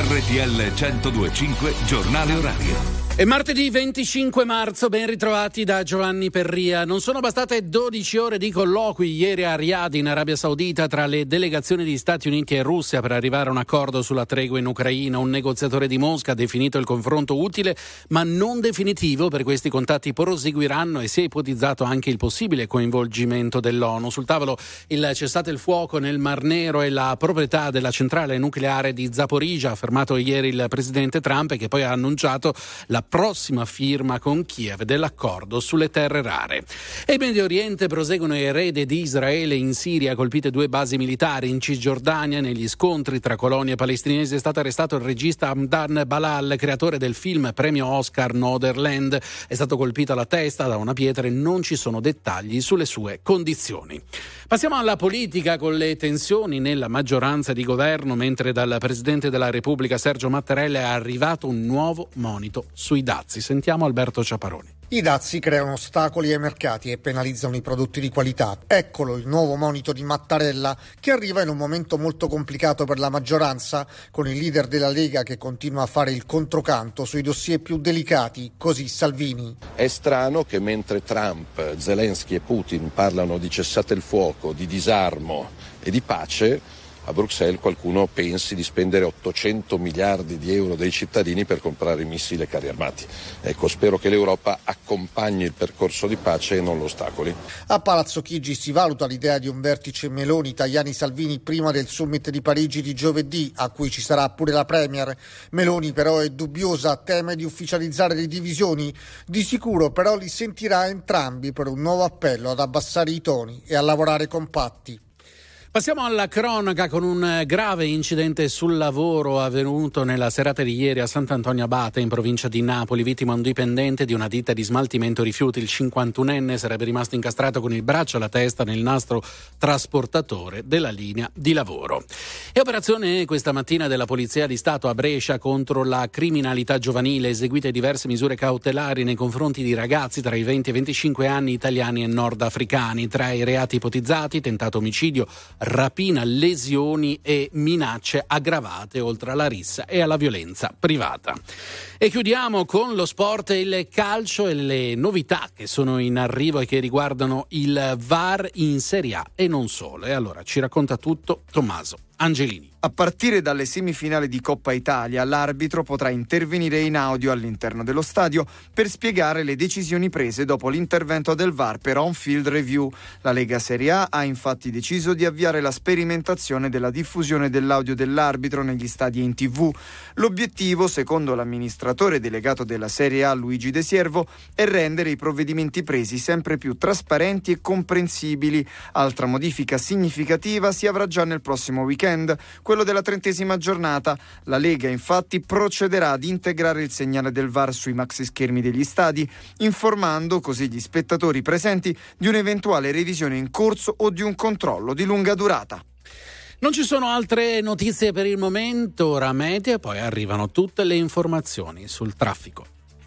RTL 102.5 Giornale Orario. È martedì 25 marzo, ben ritrovati da Giovanni Perria. Non sono bastate 12 ore di colloqui ieri a Riyadh, in Arabia Saudita, tra le delegazioni di Stati Uniti e Russia per arrivare a un accordo sulla tregua in Ucraina. Un negoziatore di Mosca ha definito il confronto utile ma non definitivo. Per questi contatti proseguiranno e si è ipotizzato anche il possibile coinvolgimento dell'ONU. Sul tavolo il cessate il fuoco nel Mar Nero e la proprietà della centrale nucleare di Zaporizhzhia, ha affermato ieri il presidente Trump, che poi ha annunciato la prossima firma con Kiev dell'accordo sulle terre rare. E in Medio Oriente proseguono i raid di Israele in Siria, colpite 2 basi militari. In Cisgiordania, negli scontri tra colonie palestinesi, è stato arrestato il regista Hamdan Balal, creatore del film premio Oscar Nomadland. È stato colpito alla testa da una pietra e non ci sono dettagli sulle sue condizioni. Passiamo alla politica, con le tensioni nella maggioranza di governo, mentre dal Presidente della Repubblica Sergio Mattarella è arrivato un nuovo monito sui dazi. Sentiamo Alberto Ciaparoni. I dazi creano ostacoli ai mercati e penalizzano i prodotti di qualità. Eccolo il nuovo monito di Mattarella, che arriva in un momento molto complicato per la maggioranza, con il leader della Lega che continua a fare il controcanto sui dossier più delicati, così Salvini. È strano che mentre Trump, Zelensky e Putin parlano di cessate il fuoco, di disarmo e di pace, a Bruxelles qualcuno pensi di spendere 800 miliardi di euro dei cittadini per comprare missili e carri armati. Ecco, spero che l'Europa accompagni il percorso di pace e non lo ostacoli. A Palazzo Chigi si valuta l'idea di un vertice Meloni-Tajani-Salvini prima del summit di Parigi di giovedì, a cui ci sarà pure la Premier. Meloni però è dubbiosa, teme di ufficializzare le divisioni. Di sicuro però li sentirà entrambi per un nuovo appello ad abbassare i toni e a lavorare compatti. Passiamo alla cronaca, con un grave incidente sul lavoro avvenuto nella serata di ieri a Sant'Antonio Abate, in provincia di Napoli. Vittima un dipendente di una ditta di smaltimento rifiuti. Il 51enne sarebbe rimasto incastrato con il braccio alla testa nel nastro trasportatore della linea di lavoro. E operazione questa mattina della Polizia di Stato a Brescia contro la criminalità giovanile, eseguite diverse misure cautelari nei confronti di ragazzi tra i 20 e i 25 anni, italiani e nordafricani. Tra i reati ipotizzati: tentato omicidio, rapina, lesioni e minacce aggravate, oltre alla rissa e alla violenza privata. E chiudiamo con lo sport e il calcio e le novità che sono in arrivo e che riguardano il VAR in Serie A e non solo. E allora ci racconta tutto Tommaso Angelini. A partire dalle semifinali di Coppa Italia, l'arbitro potrà intervenire in audio all'interno dello stadio per spiegare le decisioni prese dopo l'intervento del VAR per on-field review. La Lega Serie A ha infatti deciso di avviare la sperimentazione della diffusione dell'audio dell'arbitro negli stadi e in TV. L'obiettivo, secondo l'amministratore delegato della Serie A Luigi De Siervo, è rendere i provvedimenti presi sempre più trasparenti e comprensibili. Altra modifica significativa si avrà già nel prossimo weekend, quello della 30ª giornata. La Lega infatti procederà ad integrare il segnale del VAR sui maxi schermi degli stadi, informando così gli spettatori presenti di un'eventuale revisione in corso o di un controllo di lunga durata. Non ci sono altre notizie per il momento, ora meteo e poi arrivano tutte le informazioni sul traffico.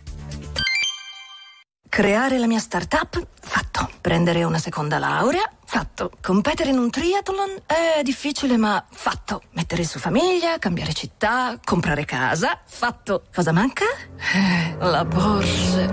Creare la mia startup? Fatto. Prendere una seconda laurea? Fatto. Competere in un triathlon? È difficile, ma fatto. Mettere su famiglia, cambiare città, comprare casa? Fatto. Cosa manca? La Porsche.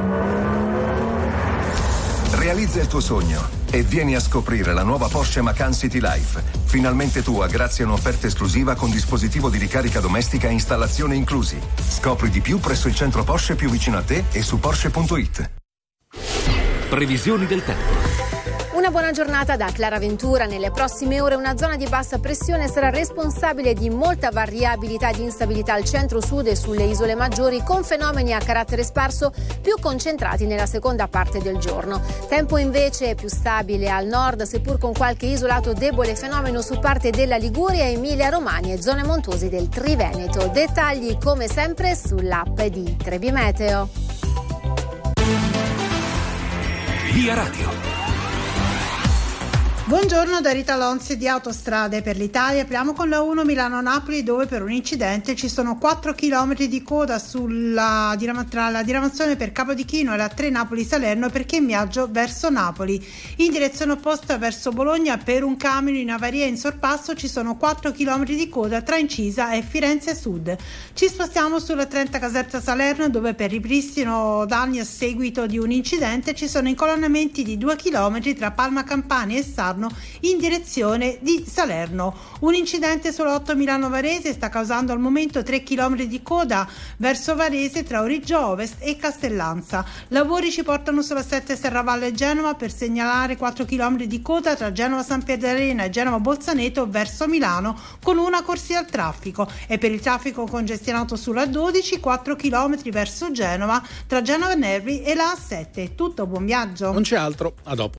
Realizza il tuo sogno e vieni a scoprire la nuova Porsche Macan City Life. Finalmente tua grazie a un'offerta esclusiva con dispositivo di ricarica domestica e installazione inclusi. Scopri di più presso il centro Porsche più vicino a te e su Porsche.it. Previsioni del tempo. Una buona giornata da Clara Ventura. Nelle prossime ore una zona di bassa pressione sarà responsabile di molta variabilità e di instabilità al centro-sud e sulle isole maggiori, con fenomeni a carattere sparso più concentrati nella seconda parte del giorno. Tempo invece più stabile al nord, seppur con qualche isolato debole fenomeno su parte della Liguria, Emilia-Romagna e zone montuose del Triveneto. Dettagli come sempre sull'app di Trebi Meteo. Via Radio. Buongiorno da Rita Lonzi di Autostrade per l'Italia. Apriamo con la 1 Milano-Napoli, dove per un incidente ci sono 4 km di coda tra la diramazione per Capodichino e la 3 Napoli-Salerno per chi è in viaggio verso Napoli. In direzione opposta verso Bologna per un camion in avaria in sorpasso ci sono 4 km di coda tra Incisa e Firenze Sud. Ci spostiamo sulla 30 Caserta Salerno, dove per ripristino danni a seguito di un incidente ci sono incolonnamenti di 2 km tra Palma Campani e Sarno in direzione di Salerno. Un incidente sulla 8 Milano-Varese sta causando al momento 3 km di coda verso Varese tra Origgio Ovest e Castellanza. Lavori ci portano sulla 7 Serravalle Genova per segnalare 4 km di coda tra Genova San Pierdarena e Genova Bolzaneto verso Milano con una corsia al traffico, e per il traffico congestionato sulla 12 4 km verso Genova tra Genova Nervi e la A7. Tutto, buon viaggio. Non c'è altro, a dopo.